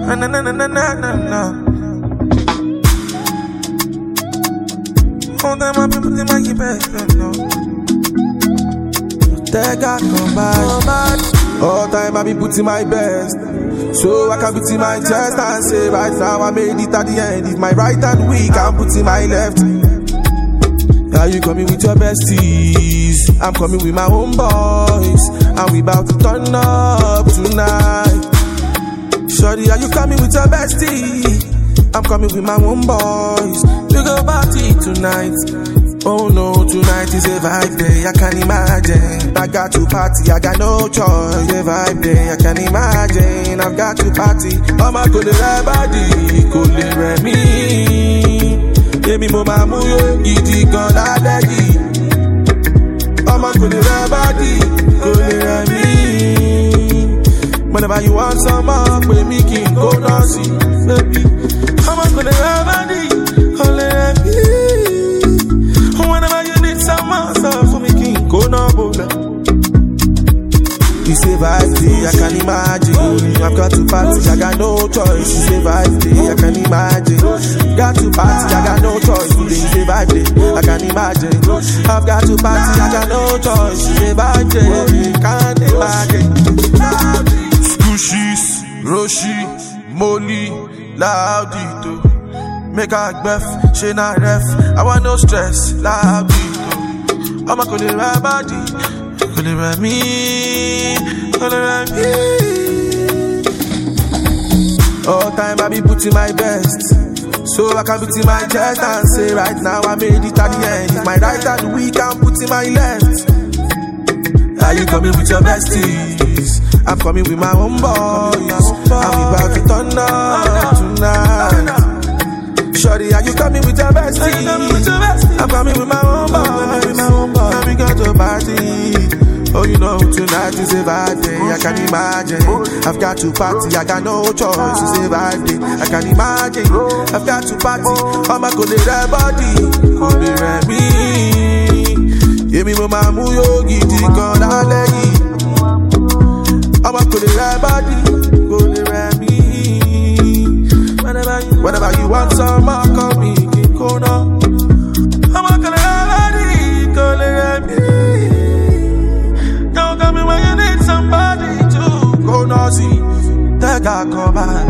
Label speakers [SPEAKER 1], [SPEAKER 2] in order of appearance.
[SPEAKER 1] Na na na na na na na. All time I've been putting my best, no. That God come by. All time I've been putting my best, so I can put in my chest and say right now I made it at the end. If my right hand weak, I'm putting my left. Are you coming with your besties? I'm coming with my own boys, and we about to turn up tonight. Shorty, are you coming with your bestie? I'm coming with my own boys. We go party tonight. Oh no, tonight is a vibe day, I can't imagine. I got to party, I got no choice. A vibe day, I can't imagine. I've got to party. Mama could have body, could have me. Baby, mama, muyo, gidi gun, adegi. Mama could have body, could have me. Whenever you want some more, we make it go noisy, baby. Mama could have body, could have me. Whenever you need some more stuff for me, king, go no bowler. It's a vibe day, I can imagine. I've got to party, I got no choice. It's a vibe day, I can imagine. Got to party, I got no choice. It's a vibe day, I can imagine. I've got to party, I got no choice. It's a vibe day, can't imagine. Squishies, Roshi, Molly, Loudito. Make a gbef, she not ref. I want no stress, Loudito. I'ma call it right body, call it right me, call it right me. All time I be putting my best, so I can put in my chest and say right now I made it at the end. If my right hand weak, I'm putting my left. Are you coming with your besties? I'm coming with my own boys, and we about to turn up tonight. Shorty, are you coming with your bestie? I'm coming with my own boys, and we got to party. Oh, you know, tonight is a vibe day, I can imagine. I've got to party, I got no choice. It's a vibe day, I can imagine. I've got to party, I'ma go to body, go to me. Give me my muyo, gidi gun, adegi. I'ma go to body, go to me. Whenever you want some, I'll call me King Kona. I'ma go to body, go to me. Don't come me when you need somebody to go noisy. That guy come by.